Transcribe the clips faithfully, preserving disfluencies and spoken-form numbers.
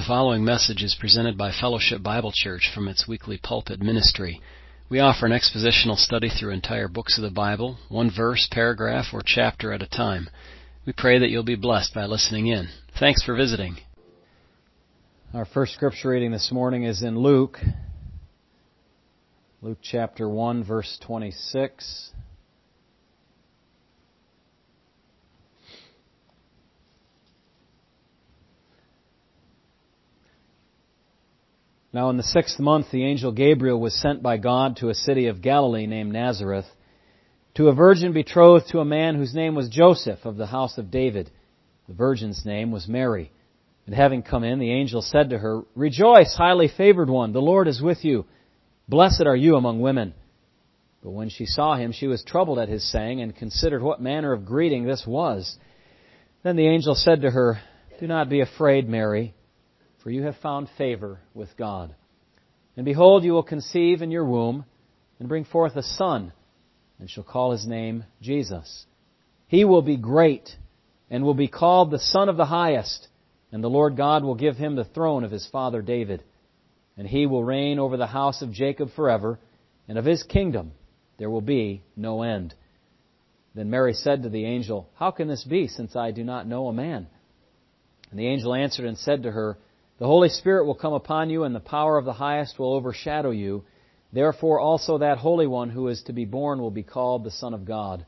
The following message is presented by Fellowship Bible Church from its weekly pulpit ministry. We offer an expositional study through entire books of the Bible, one verse, paragraph, or chapter at a time. We pray that you'll be blessed by listening in. Thanks for visiting. Our first scripture reading this morning is in Luke. Luke chapter one, verse twenty-six. Now in the sixth month the angel Gabriel was sent by God to a city of Galilee named Nazareth, to a virgin betrothed to a man whose name was Joseph of the house of David. The virgin's name was Mary. And having come in, the angel said to her, "Rejoice, highly favored one, the Lord is with you. Blessed are you among women." But when she saw him, she was troubled at his saying, and considered what manner of greeting this was. Then the angel said to her, "Do not be afraid, Mary, for you have found favor with God. And behold, you will conceive in your womb, and bring forth a son, and shall call his name Jesus. He will be great, and will be called the Son of the Highest, and the Lord God will give him the throne of his father David. And he will reign over the house of Jacob forever, and of his kingdom there will be no end." Then Mary said to the angel, "How can this be, since I do not know a man?" And the angel answered and said to her, "The Holy Spirit will come upon you, and the power of the Highest will overshadow you. Therefore also that Holy One who is to be born will be called the Son of God.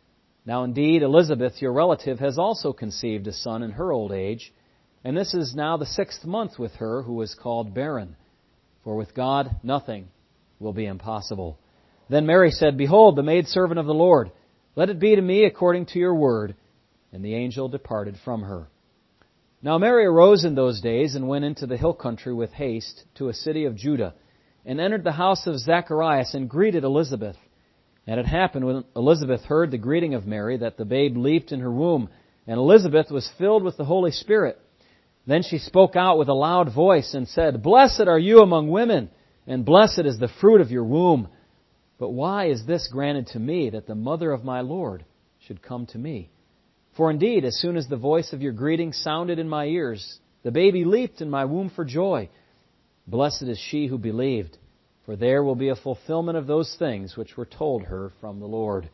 Now indeed Elizabeth, your relative, has also conceived a son in her old age, and this is now the sixth month with her who is called barren. For with God nothing will be impossible." Then Mary said, "Behold, the maidservant of the Lord, let it be to me according to your word." And the angel departed from her. Now Mary arose in those days and went into the hill country with haste to a city of Judah, and entered the house of Zacharias and greeted Elizabeth. And it happened when Elizabeth heard the greeting of Mary that the babe leaped in her womb, and Elizabeth was filled with the Holy Spirit. Then she spoke out with a loud voice and said, "Blessed are you among women, and blessed is the fruit of your womb. But why is this granted to me, that the mother of my Lord should come to me? For indeed, as soon as the voice of your greeting sounded in my ears, the baby leaped in my womb for joy. Blessed is she who believed, for there will be a fulfillment of those things which were told her from the Lord."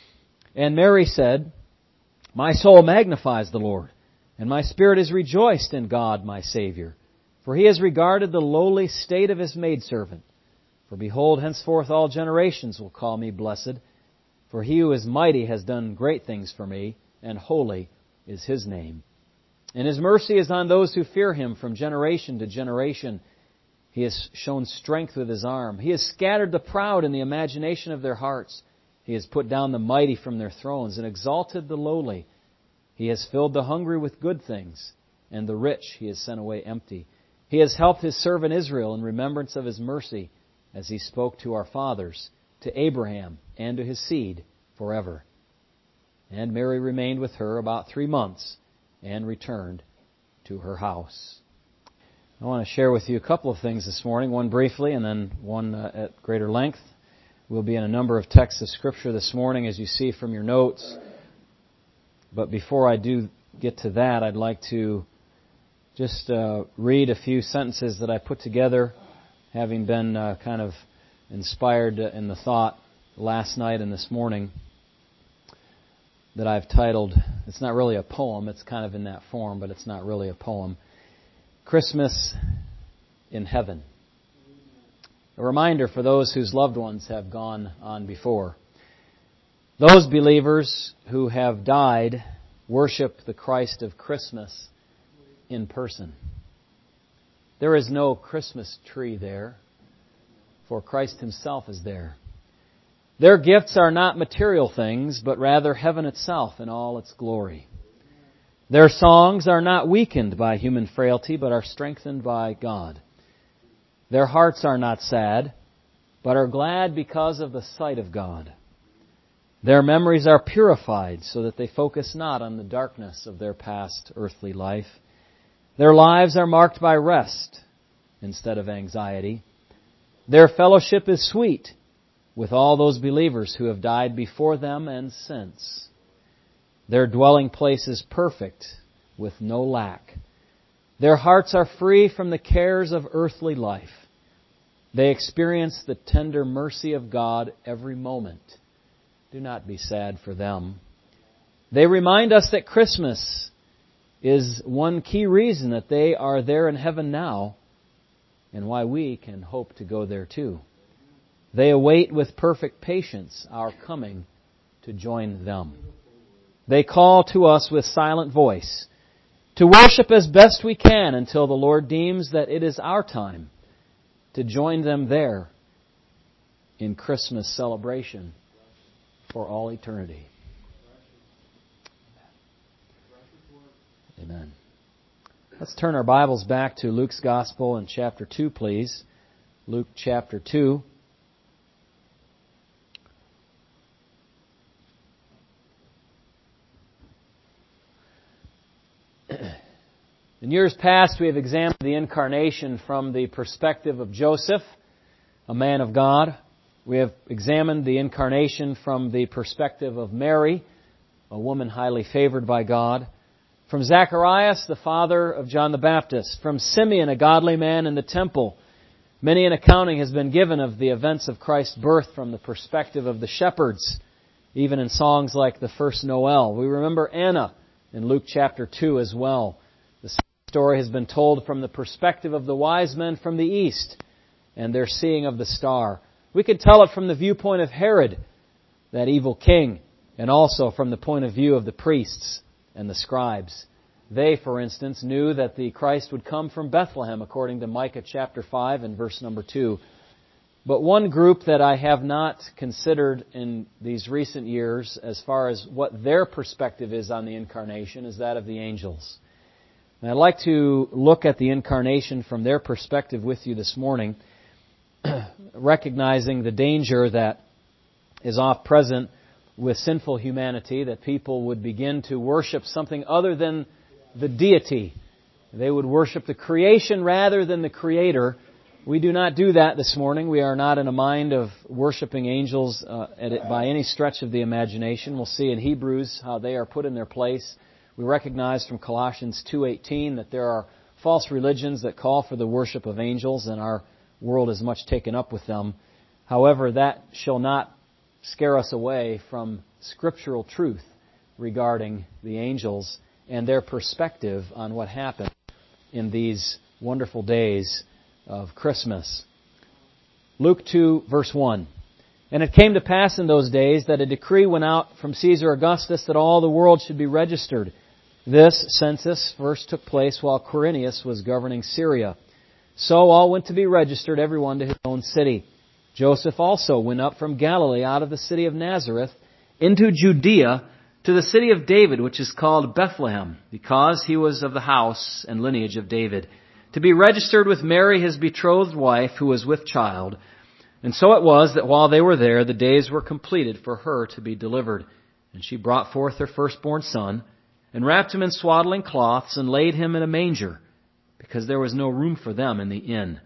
And Mary said, "My soul magnifies the Lord, and my spirit is rejoiced in God my Savior, for he has regarded the lowly state of his maidservant. For behold, henceforth all generations will call me blessed, for he who is mighty has done great things for me, and holy is his name. And his mercy is on those who fear him from generation to generation. He has shown strength with his arm. He has scattered the proud in the imagination of their hearts. He has put down the mighty from their thrones and exalted the lowly. He has filled the hungry with good things, and the rich he has sent away empty. He has helped his servant Israel in remembrance of his mercy, as he spoke to our fathers, to Abraham, and to his seed forever." And Mary remained with her about three months and returned to her house. I want to share with you a couple of things this morning, one briefly and then one uh, at greater length. We'll be in a number of texts of Scripture this morning, as you see from your notes. But before I do get to that, I'd like to just uh, read a few sentences that I put together, having been uh, kind of inspired in the thought last night and this morning, that I've titled, it's not really a poem, it's kind of in that form, but it's not really a poem, "Christmas in Heaven." A reminder for those whose loved ones have gone on before. Those believers who have died worship the Christ of Christmas in person. There is no Christmas tree there, for Christ himself is there. Their gifts are not material things, but rather heaven itself in all its glory. Their songs are not weakened by human frailty, but are strengthened by God. Their hearts are not sad, but are glad because of the sight of God. Their memories are purified so that they focus not on the darkness of their past earthly life. Their lives are marked by rest instead of anxiety. Their fellowship is sweet with all those believers who have died before them and since. Their dwelling place is perfect with no lack. Their hearts are free from the cares of earthly life. They experience the tender mercy of God every moment. Do not be sad for them. They remind us that Christmas is one key reason that they are there in heaven now, and why we can hope to go there too. They await with perfect patience our coming to join them. They call to us with silent voice to worship as best we can until the Lord deems that it is our time to join them there in Christmas celebration for all eternity. Amen. Let's turn our Bibles back to Luke's Gospel in chapter two, please. Luke chapter two. In years past, we have examined the incarnation from the perspective of Joseph, a man of God. We have examined the incarnation from the perspective of Mary, a woman highly favored by God. From Zacharias, the father of John the Baptist. From Simeon, a godly man in the temple. Many an accounting has been given of the events of Christ's birth from the perspective of the shepherds, even in songs like the first Noel. We remember Anna in Luke chapter two as well. The story has been told from the perspective of the wise men from the east and their seeing of the star. We can tell it from the viewpoint of Herod, that evil king, and also from the point of view of the priests and the scribes. They, for instance, knew that the Christ would come from Bethlehem, according to Micah chapter five and verse number two. But one group that I have not considered in these recent years, as far as what their perspective is on the incarnation, is that of the angels. And I'd like to look at the incarnation from their perspective with you this morning, recognizing the danger that is oft present with sinful humanity, that people would begin to worship something other than the deity. They would worship the creation rather than the Creator. We do not do that this morning. We are not in a mind of worshiping angels uh, at it by any stretch of the imagination. We'll see in Hebrews how they are put in their place. We recognize from Colossians two eighteen that there are false religions that call for the worship of angels, and our world is much taken up with them. However, that shall not scare us away from scriptural truth regarding the angels and their perspective on what happened in these wonderful days of Christmas. Luke two, verse one. And it came to pass in those days that a decree went out from Caesar Augustus that all the world should be registered. This census first took place while Quirinius was governing Syria. So all went to be registered, everyone to his own city. Joseph also went up from Galilee out of the city of Nazareth into Judea to the city of David, which is called Bethlehem, because he was of the house and lineage of David, to be registered with Mary, his betrothed wife, who was with child. And so it was that while they were there, the days were completed for her to be delivered. And she brought forth her firstborn son, and wrapped him in swaddling cloths, and laid him in a manger, because there was no room for them in the inn.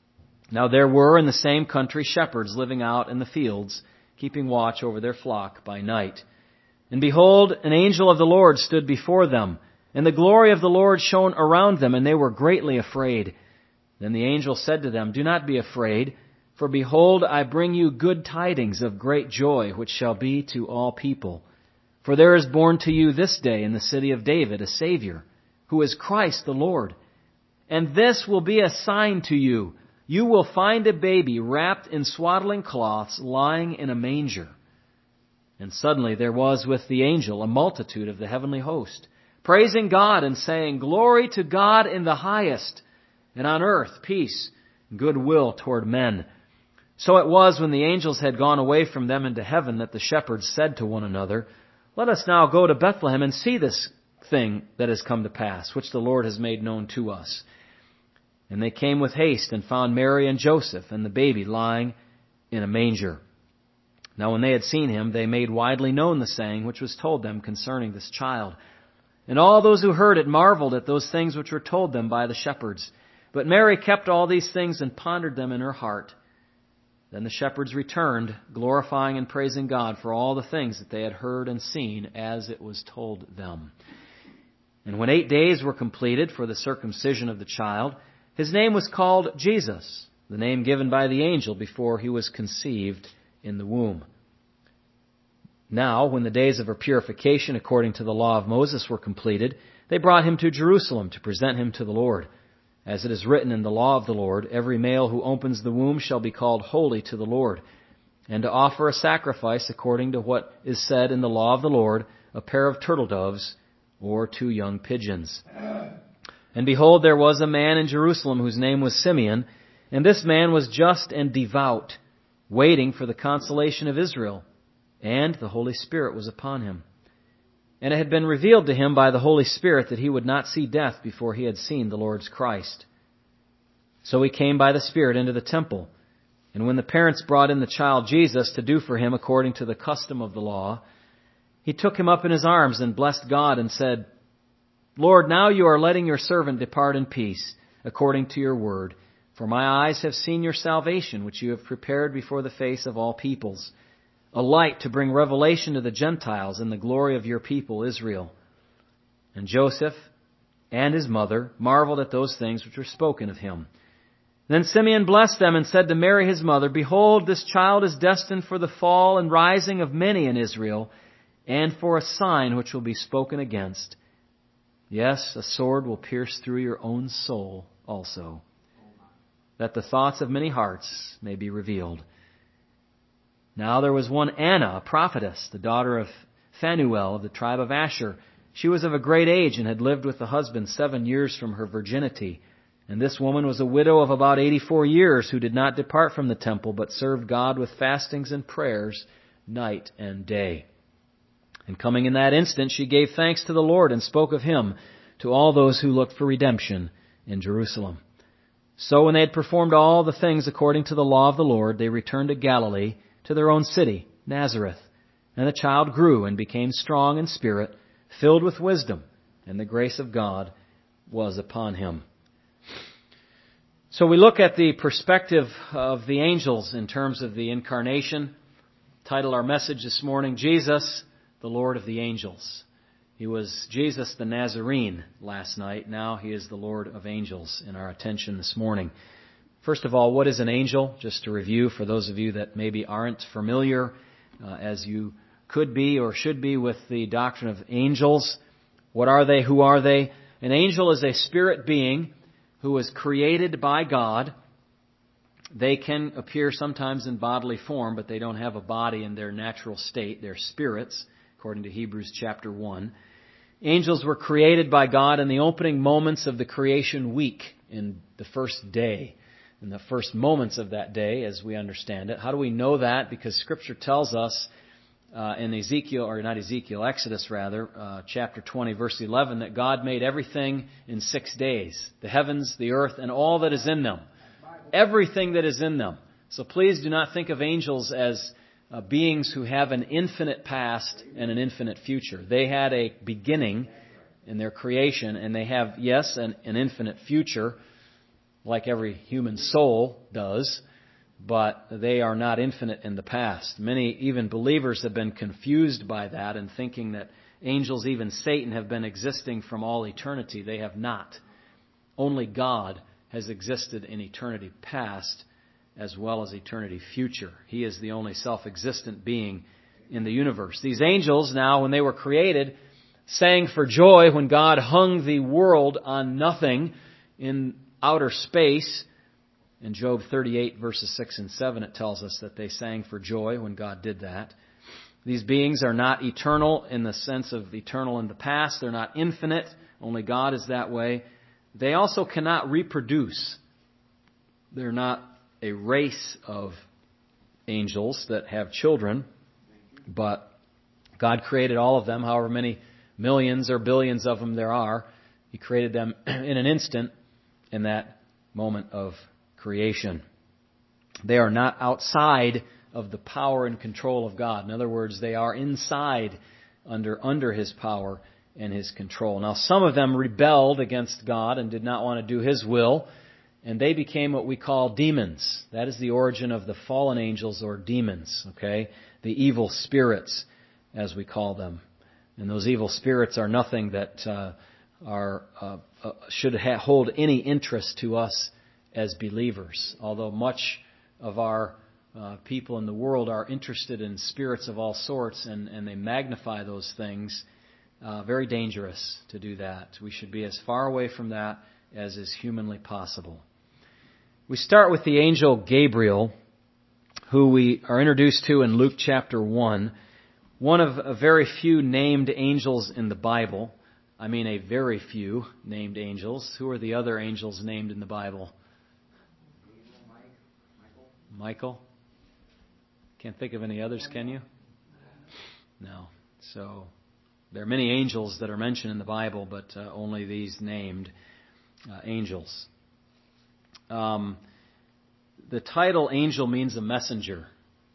Now there were in the same country shepherds living out in the fields, keeping watch over their flock by night. And behold, an angel of the Lord stood before them, and the glory of the Lord shone around them, and they were greatly afraid. Then the angel said to them, Do not be afraid, for behold, I bring you good tidings of great joy, which shall be to all people. For there is born to you this day in the city of David a Savior, who is Christ the Lord. And this will be a sign to you. You will find a baby wrapped in swaddling cloths, lying in a manger. And suddenly there was with the angel a multitude of the heavenly host, praising God and saying, Glory to God in the highest, and on earth peace, goodwill toward men. So it was when the angels had gone away from them into heaven that the shepherds said to one another, Let us now go to Bethlehem and see this thing that has come to pass, which the Lord has made known to us. And they came with haste and found Mary and Joseph and the baby lying in a manger. Now when they had seen him, they made widely known the saying which was told them concerning this child. And all those who heard it marveled at those things which were told them by the shepherds. But Mary kept all these things and pondered them in her heart. Then the shepherds returned, glorifying and praising God for all the things that they had heard and seen as it was told them. And when eight days were completed for the circumcision of the child, his name was called Jesus, the name given by the angel before he was conceived in the womb. Now, when the days of her purification according to the law of Moses were completed, they brought him to Jerusalem to present him to the Lord. As it is written in the law of the Lord, every male who opens the womb shall be called holy to the Lord, and to offer a sacrifice according to what is said in the law of the Lord, a pair of turtle doves or two young pigeons. And behold, there was a man in Jerusalem whose name was Simeon, and this man was just and devout, waiting for the consolation of Israel, and the Holy Spirit was upon him. And it had been revealed to him by the Holy Spirit that he would not see death before he had seen the Lord's Christ. So he came by the Spirit into the temple. And when the parents brought in the child Jesus to do for him according to the custom of the law, he took him up in his arms and blessed God and said, Lord, now you are letting your servant depart in peace, according to your word. For my eyes have seen your salvation, which you have prepared before the face of all peoples, a light to bring revelation to the Gentiles and the glory of your people Israel. And Joseph and his mother marveled at those things which were spoken of him. Then Simeon blessed them and said to Mary his mother, Behold, this child is destined for the fall and rising of many in Israel, and for a sign which will be spoken against. Yes, a sword will pierce through your own soul also, that the thoughts of many hearts may be revealed. Now there was one Anna, a prophetess, the daughter of Phanuel of the tribe of Asher. She was of a great age and had lived with the husband seven years from her virginity. And this woman was a widow of about eighty-four years who did not depart from the temple, but served God with fastings and prayers night and day. And coming in that instant, she gave thanks to the Lord and spoke of him to all those who looked for redemption in Jerusalem. So when they had performed all the things according to the law of the Lord, they returned to Galilee, to their own city, Nazareth. And the child grew and became strong in spirit, filled with wisdom, and the grace of God was upon him. So we look at the perspective of the angels in terms of the incarnation. Title our message this morning, Jesus, the Lord of the Angels. He was Jesus the Nazarene last night. Now he is the Lord of Angels in our attention this morning. First of all, what is an angel? Just to review for those of you that maybe aren't familiar, uh, as you could be or should be with the doctrine of angels. What are they? Who are they? An angel is a spirit being who was created by God. They can appear sometimes in bodily form, but they don't have a body in their natural state. They're spirits, according to Hebrews chapter one. Angels were created by God in the opening moments of the creation week, in the first day, in the first moments of that day, as we understand it. How do we know that? Because Scripture tells us uh, in Ezekiel, or not Ezekiel, Exodus rather, uh, chapter twenty, verse eleven, that God made everything in six days. The heavens, the earth, and all that is in them. Everything that is in them. So please do not think of angels as uh, beings who have an infinite past and an infinite future. They had a beginning in their creation, and they have, yes, an, an infinite future, like every human soul does, but they are not infinite in the past. Many, even believers, have been confused by that and thinking that angels, even Satan, have been existing from all eternity. They have not. Only God has existed in eternity past as well as eternity future. He is the only self-existent being in the universe. These angels now, when they were created, sang for joy when God hung the world on nothing in outer space. In Job thirty-eight, verses six and seven, it tells us that they sang for joy when God did that. These beings are not eternal in the sense of eternal in the past. They're not infinite. Only God is that way. They also cannot reproduce. They're not a race of angels that have children, but God created all of them, however many millions or billions of them there are. He created them in an instant in that moment of creation. They are not outside of the power and control of God. In other words, they are inside under under His power and His control. Now, some of them rebelled against God and did not want to do His will, and they became what we call demons. That is the origin of the fallen angels, or demons, okay? The evil spirits, as we call them. And those evil spirits are nothing that uh, are uh, uh, should ha- hold any interest to us as believers. Although much of our uh, people in the world are interested in spirits of all sorts, and, and they magnify those things, uh, very dangerous to do that. We should be as far away from that as is humanly possible. We start with the angel Gabriel, who we are introduced to in Luke chapter one, one of a very few named angels in the Bible. I mean, a very few named angels. Who are the other angels named in the Bible? Michael? Can't think of any others, can you? No. So, there are many angels that are mentioned in the Bible, but uh, only these named uh, angels. Um, the title angel means a messenger.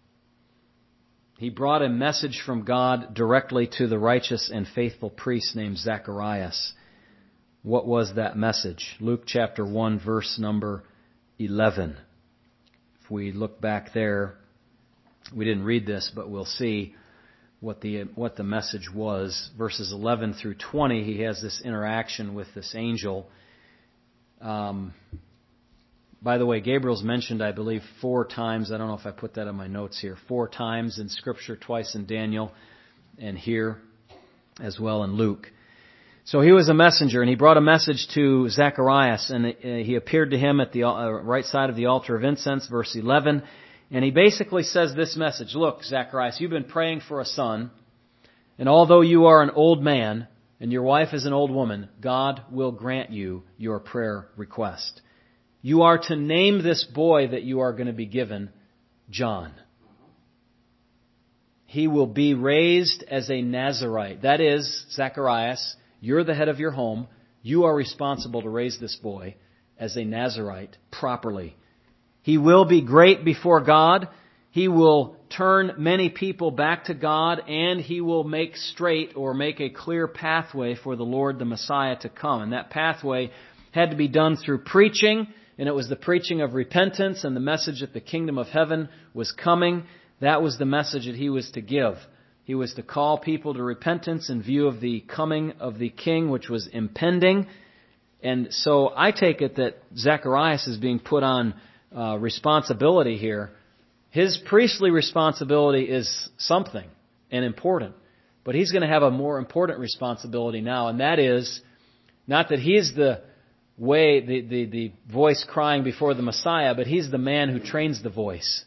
He brought a message from God directly to the righteous and faithful priest named Zacharias. What was that message? Luke chapter one, verse number eleven. If we look back there, we didn't read this, but we'll see what the what the message was. Verses eleven through twenty, he has this interaction with this angel. Um, by the way, Gabriel's mentioned, I believe, four times. I don't know if I put that in my notes here. Four times in Scripture, twice in Daniel, and here as well in Luke. So he was a messenger, and he brought a message to Zacharias, and he appeared to him at the right side of the altar of incense, verse eleven. And he basically says this message: Look, Zacharias, you've been praying for a son, and although you are an old man and your wife is an old woman, God will grant you your prayer request. You are to name this boy that you are going to be given John. He will be raised as a Nazirite. That is, Zacharias, you're the head of your home. You are responsible to raise this boy as a Nazirite properly. He will be great before God. He will turn many people back to God, and he will make straight or make a clear pathway for the Lord, the Messiah, to come. And that pathway had to be done through preaching, and it was the preaching of repentance and the message that the kingdom of heaven was coming. That was the message that he was to give. He was to call people to repentance in view of the coming of the king, which was impending. And so I take it that Zacharias is being put on uh, responsibility here. His priestly responsibility is something and important, but he's going to have a more important responsibility now, and that is not that he's the way, the, the, the voice crying before the Messiah, but he's the man who trains the voice.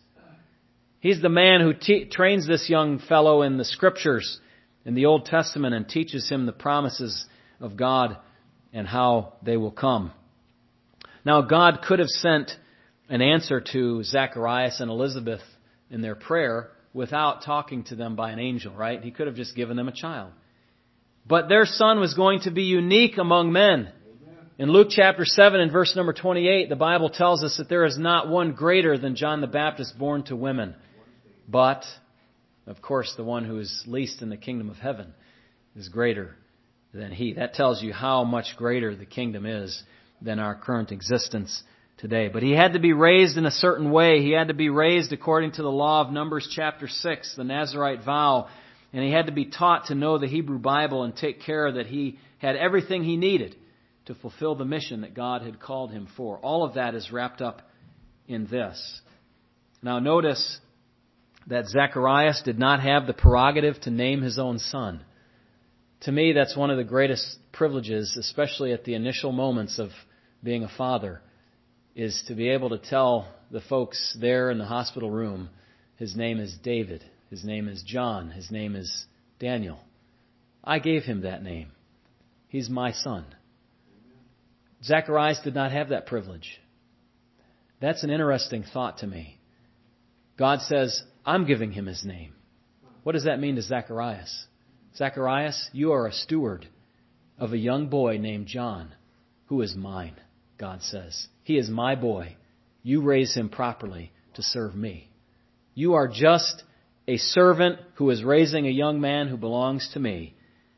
He's the man who te- trains this young fellow in the Scriptures in the Old Testament and teaches him the promises of God and how they will come. Now, God could have sent an answer to Zacharias and Elizabeth in their prayer without talking to them by an angel, right? He could have just given them a child. But their son was going to be unique among men. In Luke chapter seven and verse number twenty-eight, the Bible tells us that there is not one greater than John the Baptist born to women. But, of course, the one who is least in the kingdom of heaven is greater than he. That tells you how much greater the kingdom is than our current existence today. But he had to be raised in a certain way. He had to be raised according to the law of Numbers chapter six, the Nazirite vow. And he had to be taught to know the Hebrew Bible and take care that he had everything he needed to fulfill the mission that God had called him for. All of that is wrapped up in this. Now notice that Zacharias did not have the prerogative to name his own son. To me, that's one of the greatest privileges, especially at the initial moments of being a father, is to be able to tell the folks there in the hospital room, his name is David, his name is John, his name is Daniel. I gave him that name. He's my son. Zacharias did not have that privilege. That's an interesting thought to me. God says, I'm giving him his name. What does that mean to Zacharias? Zacharias, you are a steward of a young boy named John, who is mine, God says. He is my boy. You raise him properly to serve me. You are just a servant who is raising a young man who belongs to me.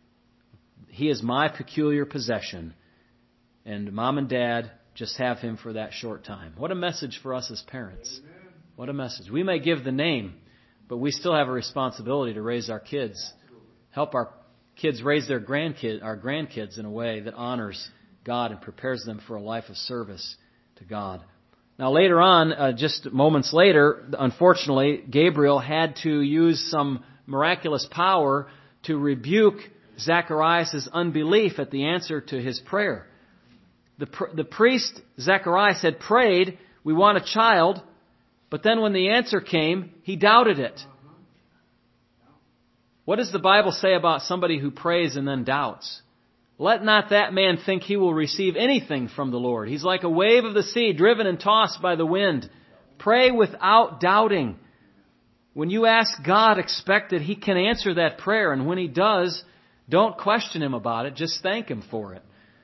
He is my peculiar possession. And mom and dad just have him for that short time. What a message for us as parents. What a message. We may give the name, but we still have a responsibility to raise our kids, help our kids raise their grandkid, our grandkids in a way that honors God and prepares them for a life of service to God. Now later on, uh, just moments later, unfortunately, Gabriel had to use some miraculous power to rebuke Zacharias' unbelief at the answer to his prayer. The, pr- the priest, Zacharias, had prayed, we want a child, but then when the answer came, he doubted it. What does the Bible say about somebody who prays and then doubts? Let not that man think he will receive anything from the Lord. He's like a wave of the sea, driven and tossed by the wind. Pray without doubting. When you ask God, expect that He can answer that prayer. And when He does, don't question Him about it. Just thank Him for it.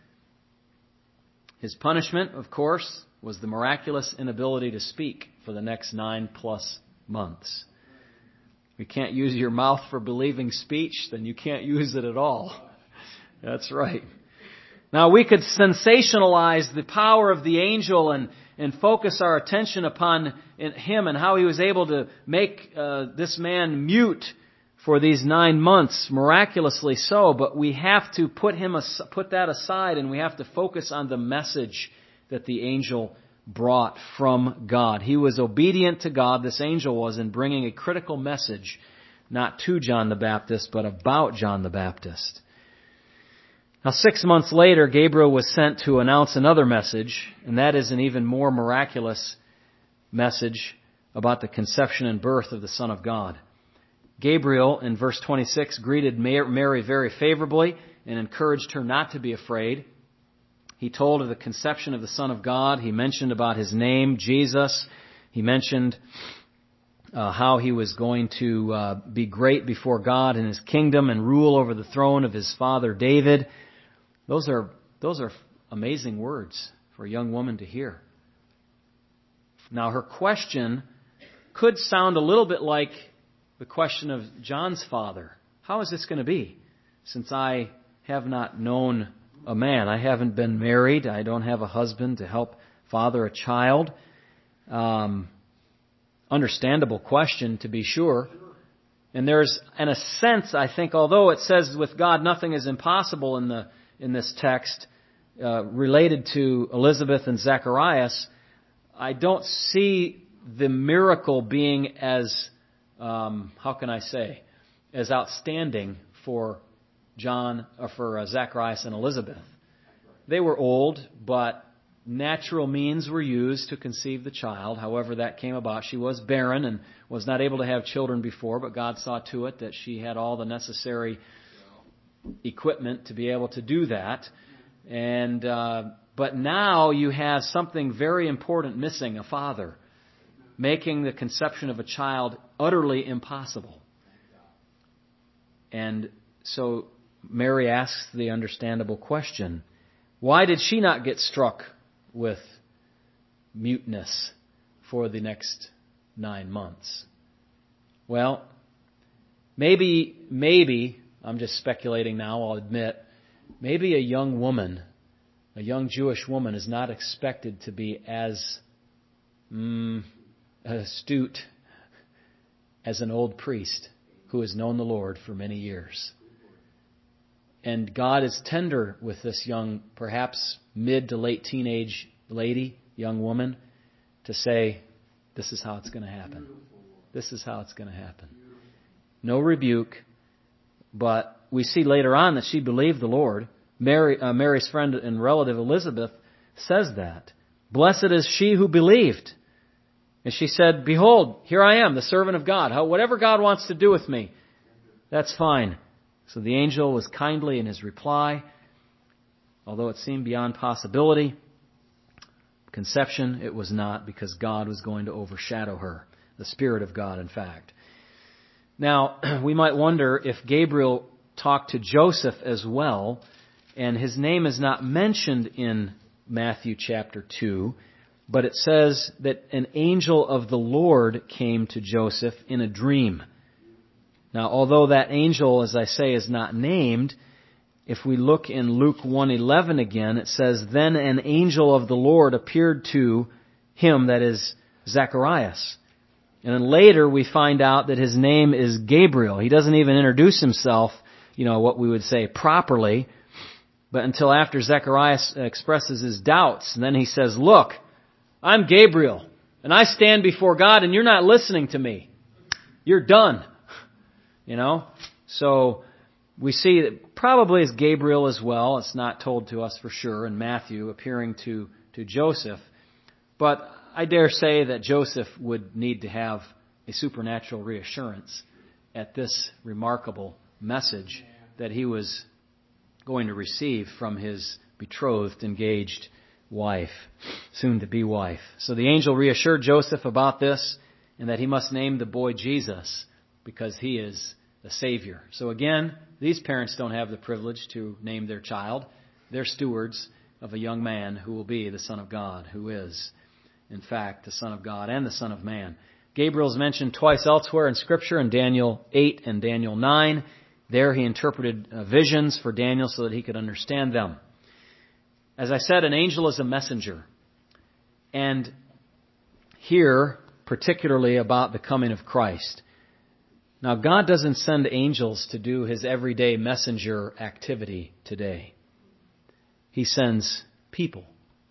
His punishment, of course, was the miraculous inability to speak for the next nine plus months. If you can't use your mouth for believing speech, then you can't use it at all. That's right. Now we could sensationalize the power of the angel and, and focus our attention upon him and how he was able to make uh, this man mute for these nine months, miraculously so. But we have to put him as, put that aside, and we have to focus on the message that the angel brought from God. He was obedient to God, this angel was, in bringing a critical message, not to John the Baptist, but about John the Baptist. Now, six months later, Gabriel was sent to announce another message, and that is an even more miraculous message about the conception and birth of the Son of God. Gabriel, in verse twenty-six, greeted Mary very favorably and encouraged her not to be afraid. He told of the conception of the Son of God. He mentioned about His name, Jesus. He mentioned uh, how He was going to uh, be great before God in His kingdom and rule over the throne of His father David. Those are those are amazing words for a young woman to hear. Now, her question could sound a little bit like the question of John's father. How is this going to be? Since I have not known a man. I haven't been married. I don't have a husband to help father a child. Um, understandable question, to be sure. And there's, in a sense, I think, although it says with God nothing is impossible in the in this text uh, related to Elizabeth and Zacharias, I don't see the miracle being as, um, how can I say, as outstanding for John or for uh, Zacharias and Elizabeth. They were old, but natural means were used to conceive the child. However that came about. She was barren and was not able to have children before, but God saw to it that she had all the necessary equipment to be able to do that. And uh, but now you have something very important missing, a father, making the conception of a child utterly impossible. And so Mary asks the understandable question, why did she not get struck with muteness for the next nine months? Well, maybe, maybe, I'm just speculating now, I'll admit, maybe a young woman, a young Jewish woman is not expected to be as mm, astute as an old priest who has known the Lord for many years. And God is tender with this young, perhaps mid to late teenage lady, young woman, to say, this is how it's going to happen. This is how it's going to happen. No rebuke, but we see later on that she believed the Lord. Mary, uh, Mary's friend and relative Elizabeth says that. Blessed is she who believed. And she said, behold, here I am, the servant of God. How, whatever God wants to do with me, that's fine. So the angel was kindly in his reply, although it seemed beyond possibility. Conception, it was not, because God was going to overshadow her. The Spirit of God, in fact. Now, we might wonder if Gabriel talked to Joseph as well, and his name is not mentioned in Matthew chapter two, but it says that an angel of the Lord came to Joseph in a dream. Now, although that angel, as I say, is not named, if we look in Luke one eleven again, it says, then an angel of the Lord appeared to him, that is, Zacharias. And then later we find out that his name is Gabriel. He doesn't even introduce himself. you know, what we would say properly. But until after Zechariah expresses his doubts, and then he says, look, I'm Gabriel, and I stand before God, and you're not listening to me. You're done. You know? So we see that probably as Gabriel as well. It's not told to us for sure in Matthew, appearing to, to Joseph. But I dare say that Joseph would need to have a supernatural reassurance at this remarkable message that he was going to receive from his betrothed, engaged wife, soon-to-be wife. So the angel reassured Joseph about this and that he must name the boy Jesus because he is the Savior. So again, these parents don't have the privilege to name their child. They're stewards of a young man who will be the Son of God, who is, in fact, the Son of God and the Son of Man. Gabriel is mentioned twice elsewhere in Scripture, in Daniel eight and Daniel nine. There he interpreted uh, visions for Daniel so that he could understand them. As I said, an angel is a messenger. And here, particularly about the coming of Christ. Now, God doesn't send angels to do His everyday messenger activity today. He sends people.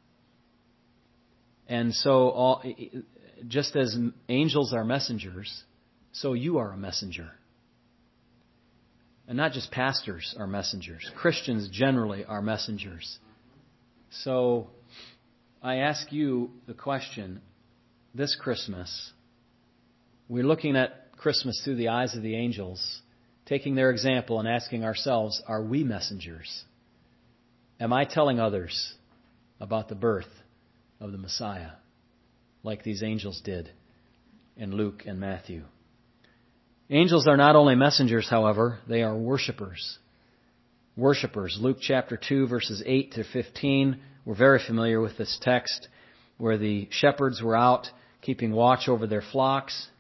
And so, all, just as angels are messengers, so you are a messenger. And not just pastors are messengers. Christians generally are messengers. So, I ask you the question, this Christmas, we're looking at Christmas through the eyes of the angels, taking their example and asking ourselves, are we messengers? Am I telling others about the birth of the Messiah, like these angels did in Luke and Matthew? Angels are not only messengers, however, they are worshipers. Worshipers. Luke chapter two, verses eight to fifteen. We're very familiar with this text where the shepherds were out keeping watch over their flocks.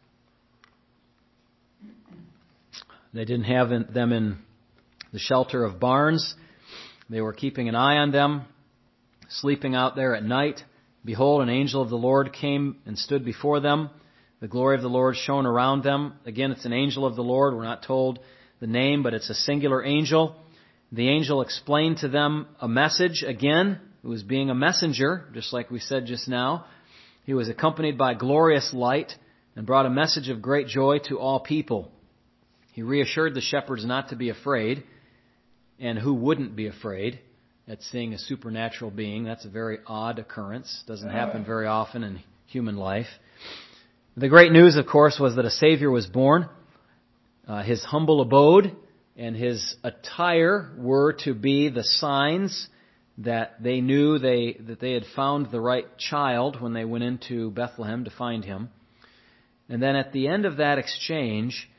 They didn't have them in the shelter of barns. They were keeping an eye on them, sleeping out there at night. Behold, an angel of the Lord came and stood before them. The glory of the Lord shone around them. Again, it's an angel of the Lord. We're not told the name, but it's a singular angel. The angel explained to them a message again. It was being a messenger, just like we said just now. He was accompanied by glorious light and brought a message of great joy to all people. He reassured the shepherds not to be afraid. And who wouldn't be afraid at seeing a supernatural being? That's a very odd occurrence. Doesn't happen very often in human life. The great news, of course, was that a Savior was born. Uh, his humble abode and His attire were to be the signs that they knew they that they had found the right child when they went into Bethlehem to find Him. And then at the end of that exchange,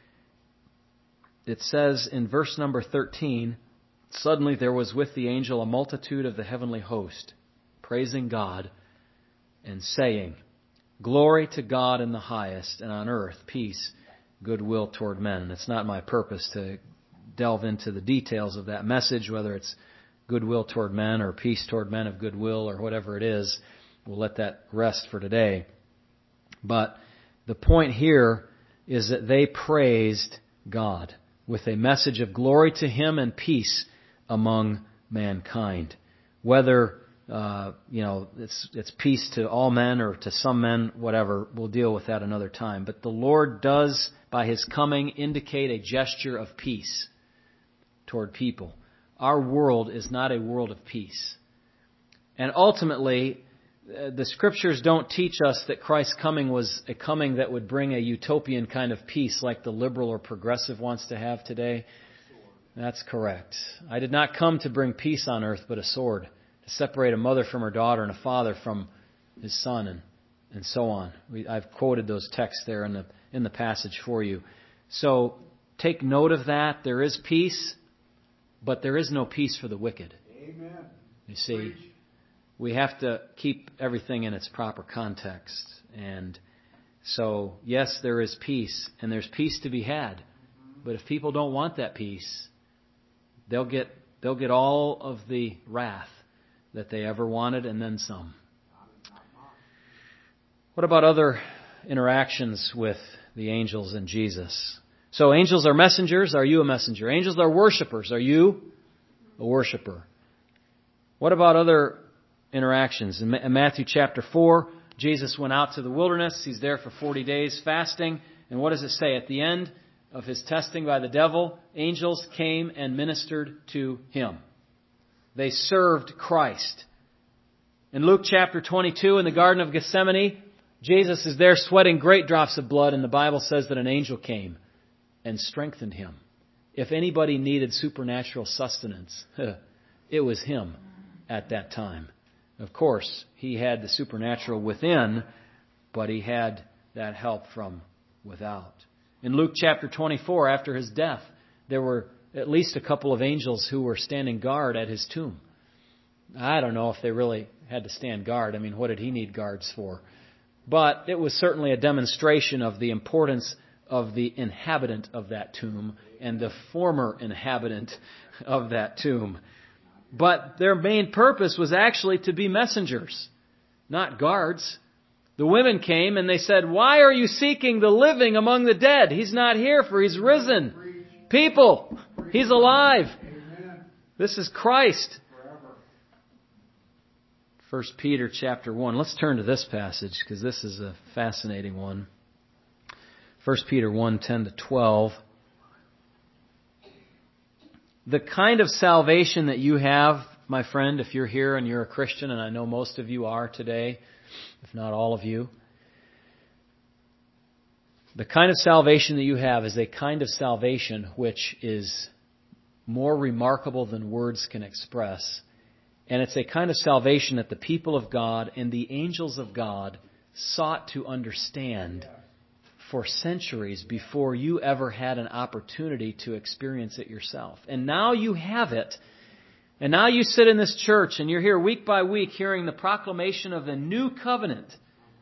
it says in verse number thirteen, suddenly there was with the angel a multitude of the heavenly host, praising God and saying, glory to God in the highest, and on earth peace, goodwill toward men. It's not my purpose to delve into the details of that message, whether it's goodwill toward men or peace toward men of goodwill or whatever it is. We'll let that rest for today. But the point here is that they praised God with a message of glory to Him and peace among mankind. Whether, uh, you know, it's, it's peace to all men or to some men, whatever, we'll deal with that another time. But the Lord does, by His coming, indicate a gesture of peace toward people. Our world is not a world of peace. And ultimately, the Scriptures don't teach us that Christ's coming was a coming that would bring a utopian kind of peace like the liberal or progressive wants to have today. That's correct. I did not come to bring peace on earth, but a sword, to separate a mother from her daughter and a father from his son, and, and so on. We, I've quoted those texts there in the in the passage for you. So take note of that. There is peace, but there is no peace for the wicked. Amen. You see, Preach. We have to keep everything in its proper context. And so, yes, there is peace, and there's peace to be had. But if people don't want that peace, they'll get they'll get all of the wrath that they ever wanted and then some. What about other interactions with the angels and Jesus? So angels are messengers. Are you a messenger? Angels are worshipers. Are you a worshiper? What about other interactions? In Matthew chapter four, Jesus went out to the wilderness. He's there for forty days fasting. And what does it say? At the end of his testing by the devil, angels came and ministered to him. They served Christ. In Luke chapter twenty-two, in the Garden of Gethsemane, Jesus is there sweating great drops of blood, and the Bible says that an angel came and strengthened him. If anybody needed supernatural sustenance, it was him at that time. Of course, he had the supernatural within, but he had that help from without. In Luke chapter twenty-four, after his death, there were at least a couple of angels who were standing guard at his tomb. I don't know if they really had to stand guard. I mean, what did he need guards for? But it was certainly a demonstration of the importance of the inhabitant of that tomb and the former inhabitant of that tomb. But their main purpose was actually to be messengers, not guards. The women came and they said, "Why are you seeking the living among the dead? He's not here, for he's risen. People, he's alive. This is Christ." First Peter chapter one. Let's turn to this passage because this is a fascinating one. First Peter one, ten to twelve. The kind of salvation that you have, my friend, if you're here and you're a Christian, and I know most of you are today, if not all of you, the kind of salvation that you have is a kind of salvation which is more remarkable than words can express. And it's a kind of salvation that the people of God and the angels of God sought to understand for centuries before you ever had an opportunity to experience it yourself. And now you have it. And now you sit in this church and you're here week by week hearing the proclamation of the new covenant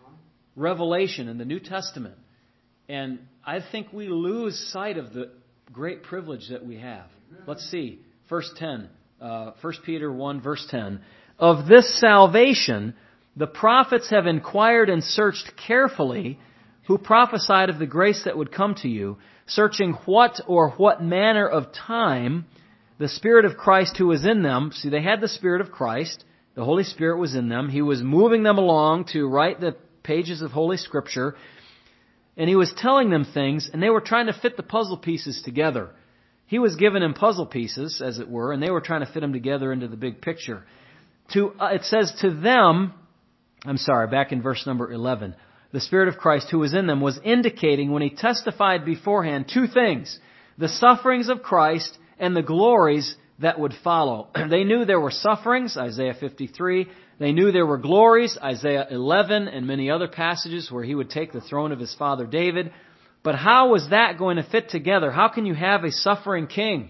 revelation in the New Testament. And I think we lose sight of the great privilege that we have. Let's see. Verse ten. Uh, First Peter one, verse ten. Of this salvation, the prophets have inquired and searched carefully, who prophesied of the grace that would come to you, searching what or what manner of time the Spirit of Christ who was in them. See, they had the Spirit of Christ. The Holy Spirit was in them. He was moving them along to write the pages of Holy Scripture. And He was telling them things, and they were trying to fit the puzzle pieces together. He was giving them puzzle pieces, as it were, and they were trying to fit them together into the big picture. To uh, it says to them, I'm sorry, back in verse number eleven, the Spirit of Christ who was in them was indicating when He testified beforehand two things: the sufferings of Christ and the glories that would follow. They knew there were sufferings, Isaiah fifty-three. They knew there were glories, Isaiah eleven, and many other passages where He would take the throne of His father David. But how was that going to fit together? How can you have a suffering king?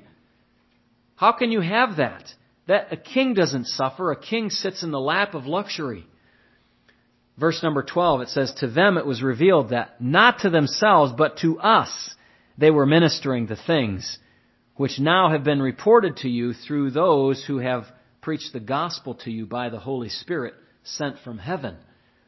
How can you have that? That a king doesn't suffer. A king sits in the lap of luxury. Verse number twelve, it says, to them it was revealed that not to themselves, but to us they were ministering the things which now have been reported to you through those who have preached the gospel to you by the Holy Spirit sent from heaven.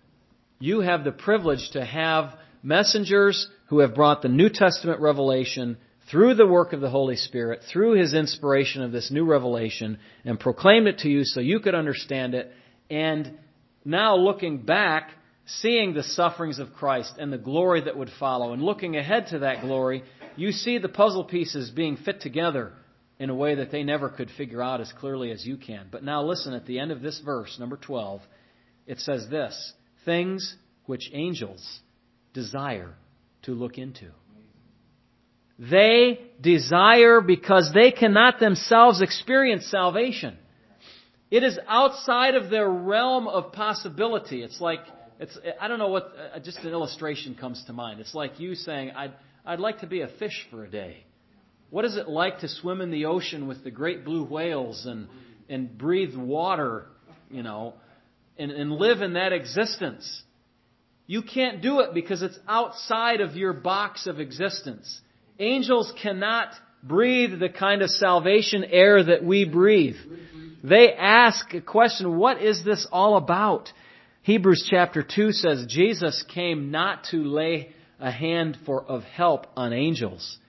You have the privilege to have messengers who have brought the New Testament revelation through the work of the Holy Spirit, through His inspiration of this new revelation, and proclaimed it to you so you could understand it. And now looking back, seeing the sufferings of Christ and the glory that would follow, and looking ahead to that glory, you see the puzzle pieces being fit together in a way that they never could figure out as clearly as you can. But now listen, at the end of this verse, number twelve, it says this: things which angels desire to look into. They desire because they cannot themselves experience salvation. It is outside of their realm of possibility. It's like, it's, I don't know what, just an illustration comes to mind. It's like you saying, I'd, I'd like to be a fish for a day. What is it like to swim in the ocean with the great blue whales and, and breathe water, you know, and, and live in that existence? You can't do it because it's outside of your box of existence. Angels cannot breathe the kind of salvation air that we breathe. They ask a question, what is this all about? Hebrews chapter two says Jesus came not to lay a hand for of help on angels.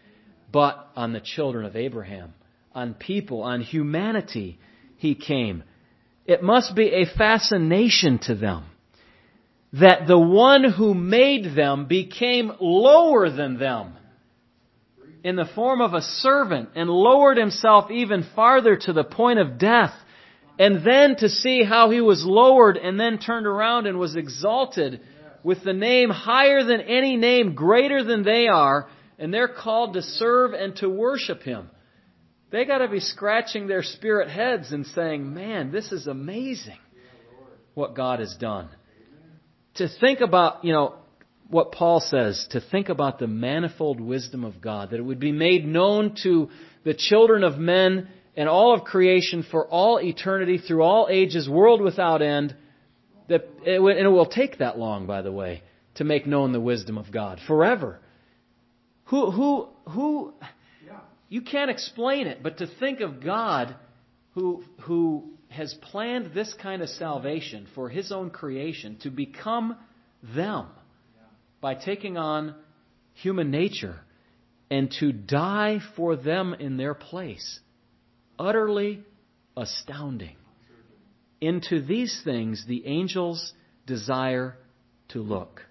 but on the children of Abraham, on people, on humanity He came. It must be a fascination to them that the one who made them became lower than them in the form of a servant and lowered Himself even farther to the point of death. And then to see how He was lowered and then turned around and was exalted with the name higher than any name, greater than they are, and they're called to serve and to worship Him. They got to be scratching their spirit heads and saying, man, this is amazing what God has done. To think about, you know, what Paul says, to think about the manifold wisdom of God, that it would be made known to the children of men and all of creation for all eternity, through all ages, world without end. That it, and it will take that long, by the way, to make known the wisdom of God. Forever. Who, who, who, you can't explain it, but to think of God who, who has planned this kind of salvation for His own creation to become them by taking on human nature and to die for them in their place. Utterly astounding. Into these things the angels desire to look.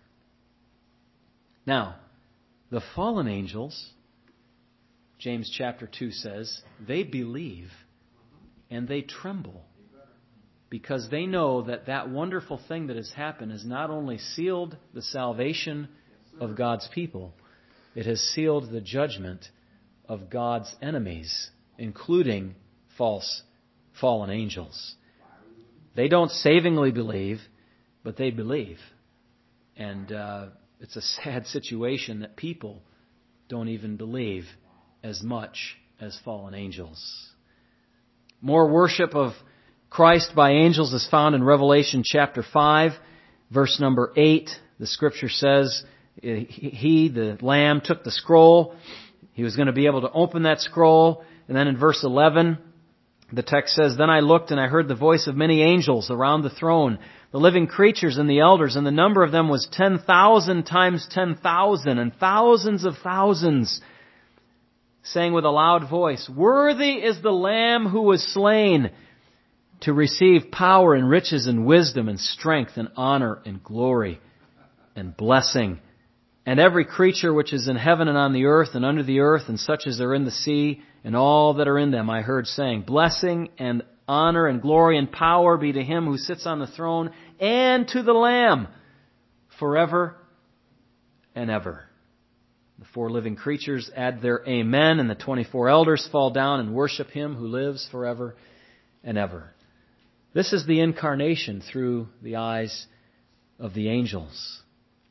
Now, the fallen angels, James chapter two says, they believe and they tremble because they know that that wonderful thing that has happened has not only sealed the salvation of God's people, it has sealed the judgment of God's enemies, including false, fallen angels. They don't savingly believe, but they believe. And uh, it's a sad situation that people don't even believe as much as fallen angels. More worship of Christ by angels is found in Revelation chapter five, verse number eight. The Scripture says, He, the Lamb, took the scroll. He was going to be able to open that scroll. And then in verse eleven, the text says, Then I looked and I heard the voice of many angels around the throne, the living creatures and the elders, and the number of them was ten thousand times ten thousand, and thousands of thousands, saying with a loud voice, Worthy is the Lamb who was slain to receive power and riches and wisdom and strength and honor and glory and blessing. And every creature which is in heaven and on the earth and under the earth and such as are in the sea and all that are in them, I heard saying, Blessing and honor and glory and power be to Him who sits on the throne and to the Lamb forever and ever. The four living creatures add their amen, and the twenty-four elders fall down and worship Him who lives forever and ever. This is the incarnation through the eyes of the angels.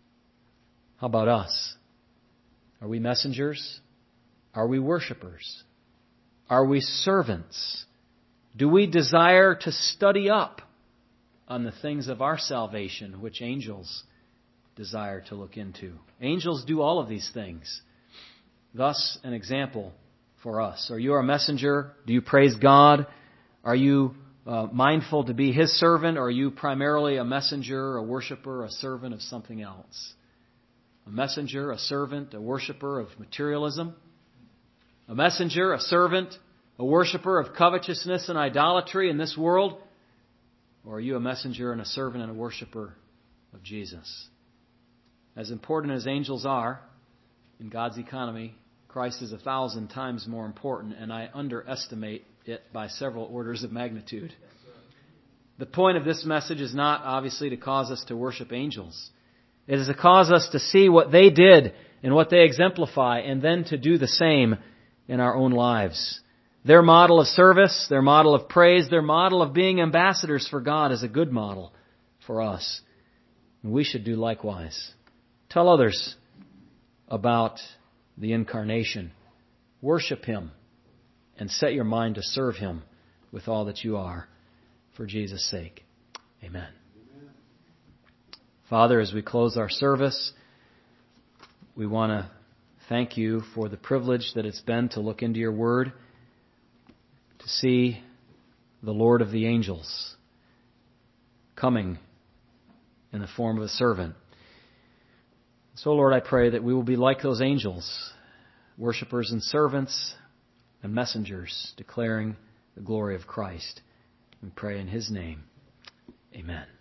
How about us? Are we messengers? Are we worshipers? Are we servants? Do we desire to study up on the things of our salvation, which angels desire to look into? Angels do all of these things. Thus, an example for us. Are you a messenger? Do you praise God? Are you uh, mindful to be His servant? Or are you primarily a messenger, a worshiper, a servant of something else? A messenger, a servant, a worshiper of materialism? A messenger, a servant, a worshiper of covetousness and idolatry in this world? Or are you a messenger and a servant and a worshiper of Jesus? As important as angels are in God's economy, Christ is a thousand times more important, and I underestimate it by several orders of magnitude. The point of this message is not obviously to cause us to worship angels. It is to cause us to see what they did and what they exemplify, and then to do the same in our own lives. Their model of service, their model of praise, their model of being ambassadors for God is a good model for us. And we should do likewise. Tell others about the incarnation. Worship Him and set your mind to serve Him with all that you are for Jesus' sake. Amen. Father, as we close our service, we want to thank You for the privilege that it's been to look into Your Word, to see the Lord of the angels coming in the form of a servant. So, Lord, I pray that we will be like those angels, worshipers and servants and messengers declaring the glory of Christ. We pray in His name. Amen.